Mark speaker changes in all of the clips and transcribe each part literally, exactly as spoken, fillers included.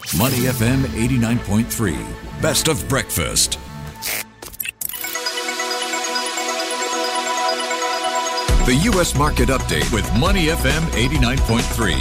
Speaker 1: Money F M eighty-nine point three. Best of breakfast. The U S Market Update with Money F M eighty-nine point three.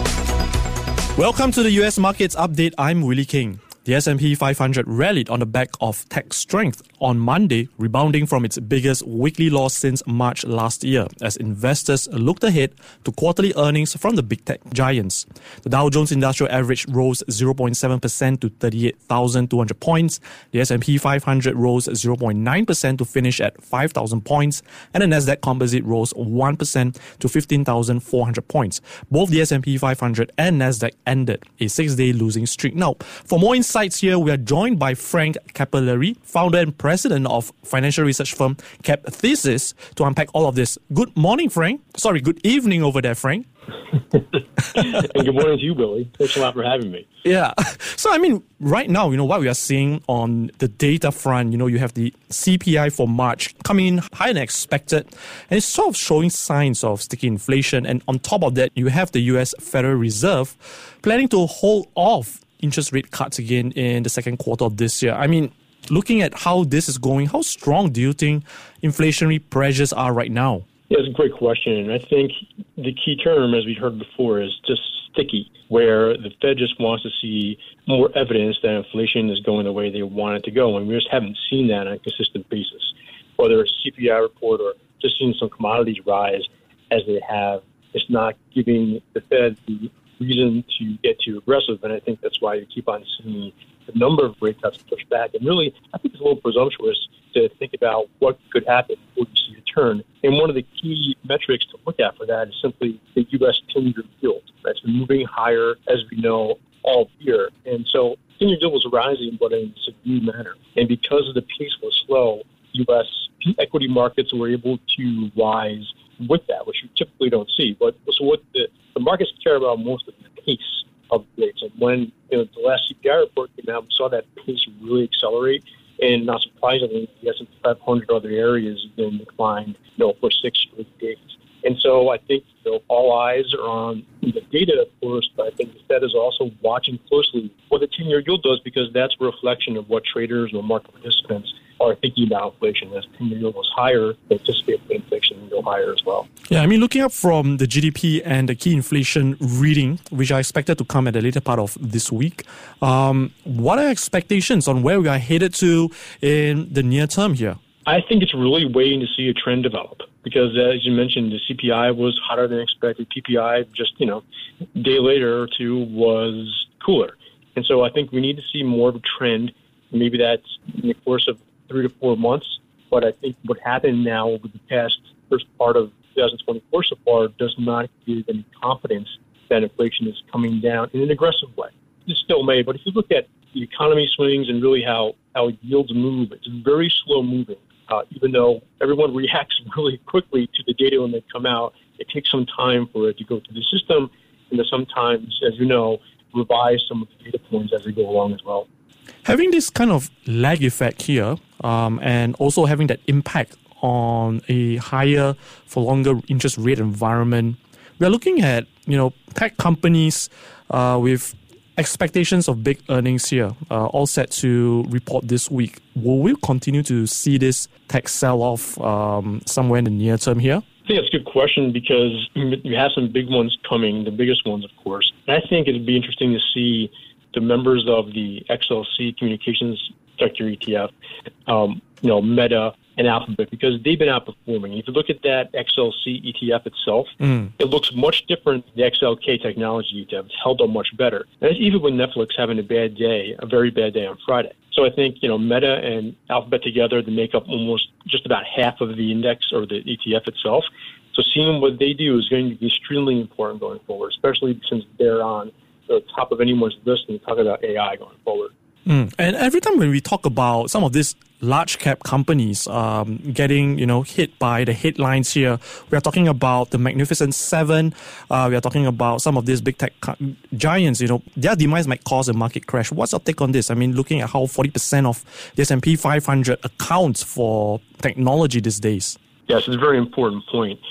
Speaker 2: Welcome to the U S Markets Update. I'm Willie King. The S and P five hundred rallied on the back of tech strength on Monday, rebounding from its biggest weekly loss since March last year, as investors looked ahead to quarterly earnings from the big tech giants. The Dow Jones Industrial Average rose zero point seven percent to thirty-eight thousand two hundred points. The S and P five hundred rose zero point nine percent to finish at five thousand points, and the Nasdaq Composite rose one percent to fifteen thousand four hundred points. Both the S and P five hundred and Nasdaq ended a six-day losing streak. Now, for more insight, here, we are joined by Frank Capillari, founder and president of financial research firm Cap Thesis, to unpack all of this. Good morning, Frank. Sorry, good evening over there, Frank.
Speaker 3: And good morning to you, Billy. Thanks a lot for having me.
Speaker 2: Yeah. So, I mean, right now, you know, what we are seeing on the data front, you know, you have the C P I for March coming in higher than expected, and it's sort of showing signs of sticky inflation. And on top of that, you have the U S Federal Reserve planning to hold off interest rate cuts again in the second quarter of this year. I mean, looking at how this is going, how strong do you think inflationary pressures are right now?
Speaker 3: Yeah, it's a great question. And I think the key term, as we heard before, is just sticky, where the Fed just wants to see more evidence that inflation is going the way they want it to go. And we just haven't seen that on a consistent basis, whether it's a C P I report or just seeing some commodities rise as they have. It's not giving the Fed the reason to get too aggressive, and I think that's why you keep on seeing the number of rate cuts push back. And really, I think it's a little presumptuous to think about what could happen before you see a turn. And one of the key metrics to look at for that is simply the U S ten-year yield. That's been moving higher, as we know, all year. And so ten-year yield was rising, but in a subdued manner. And because of the pace was slow, U S equity markets were able to rise with that, which you typically don't see. But so what the, the markets care about most of the pace of rates. And when you know, the last C P I report came out, we saw that pace really accelerate. And not surprisingly, the S and P five hundred other areas have been declined, you know, for six straight days. And so I think you know, all eyes are on the data, of course, but I think the Fed is also watching closely what the ten-year yield does, because that's a reflection of what traders or market participants are thinking about inflation. As ten-year yield was higher, they anticipate the inflation will go higher as well.
Speaker 2: Yeah, I mean, looking up from the G D P and the key inflation reading, which are expected to come at the later part of this week, um, what are expectations on where we are headed to in the near term here?
Speaker 3: I think it's really waiting to see a trend develop, because as you mentioned, the C P I was hotter than expected. P P I just, you know, a day later or two was cooler. And so I think we need to see more of a trend. Maybe that's in the course of three to four months. But I think what happened now over the past first part of twenty twenty-four so far does not give any confidence that inflation is coming down in an aggressive way. It still may, but if you look at the economy swings and really how, how yields move, it's very slow moving. Uh, even though everyone reacts really quickly to the data when they come out, it takes some time for it to go through the system, and to sometimes, as you know, revise some of the data points as they go along as well.
Speaker 2: Having this kind of lag effect here, um, and also having that impact on a higher for longer interest rate environment, we are looking at, you know, tech companies uh, with expectations of big earnings here, uh, all set to report this week. Will we continue to see this tech sell-off um, somewhere in the near term here?
Speaker 3: I think that's a good question, because you have some big ones coming, the biggest ones, of course. And I think it'd be interesting to see the members of the X L C Communications Sector E T F, um, you know, Meta and Alphabet, because they've been outperforming. If you look at that X L C E T F itself, mm. it looks much different than the X L K Technology E T F. It's held up much better. And that's even with Netflix having a bad day, a very bad day on Friday. So I think, you know, Meta and Alphabet together, they make up almost just about half of the index or the E T F itself. So seeing what they do is going to be extremely important going forward, especially since they're on the top of anyone's list when you talk about A I going forward.
Speaker 2: Mm. And every time when we talk about some of these large cap companies um, getting, you know, hit by the headlines here, we are talking about the Magnificent Seven. Uh, we are talking about some of these big tech co- giants. You know, their demise might cause a market crash. What's your take on this? I mean, looking at how forty percent of the S and P five hundred accounts for technology these days.
Speaker 3: Yes, it's a very important point.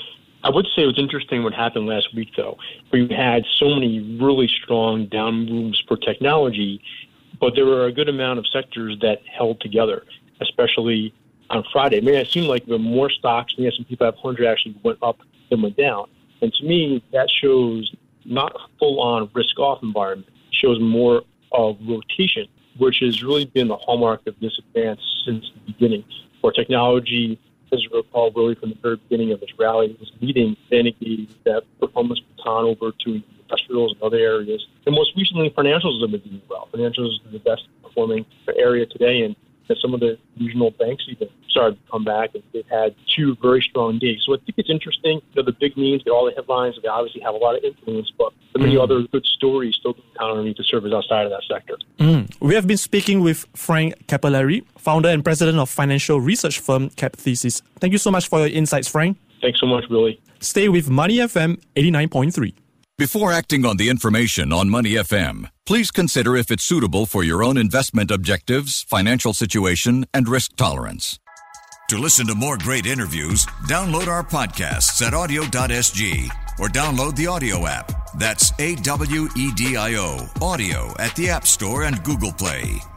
Speaker 3: I would say what's interesting what happened last week, though. We had so many really strong down moves for technology, but there were a good amount of sectors that held together, especially on Friday. I mean, it seemed like the more stocks in the S and P five hundred actually went up than went down. And to me, that shows not a full-on risk-off environment. It shows more of rotation, which has really been the hallmark of this advance since the beginning, where technology, as you recall, really from the very beginning of this rally, was leading, then it gave that performance baton over to industrials and other areas. And most recently, financials have been doing well. Financials is the best performing area today, and some of the regional banks even started to come back, and they've had two very strong days. So I think it's interesting. You know, the big names get all the headlines. They obviously have a lot of influence, but so many mm. other good stories still in the economy to serve as outside of that sector.
Speaker 2: Mm. We have been speaking with Frank Capillari, founder and president of financial research firm CapThesis. Thank you so much for your insights, Frank.
Speaker 3: Thanks so much, Willie.
Speaker 2: Stay with Money F M eighty-nine point three.
Speaker 1: Before acting on the information on Money F M, please consider if it's suitable for your own investment objectives, financial situation, and risk tolerance. To listen to more great interviews, download our podcasts at audio dot s g or download the audio app. That's A W E D I O, audio at the App Store and Google Play.